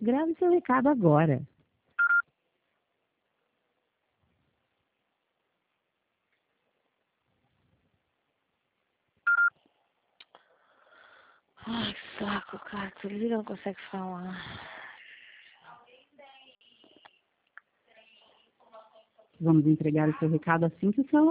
Grave seu recado agora. Ai, que saco, cara. Tu liga, não consegue falar. Vamos entregar o seu recado assim que o celular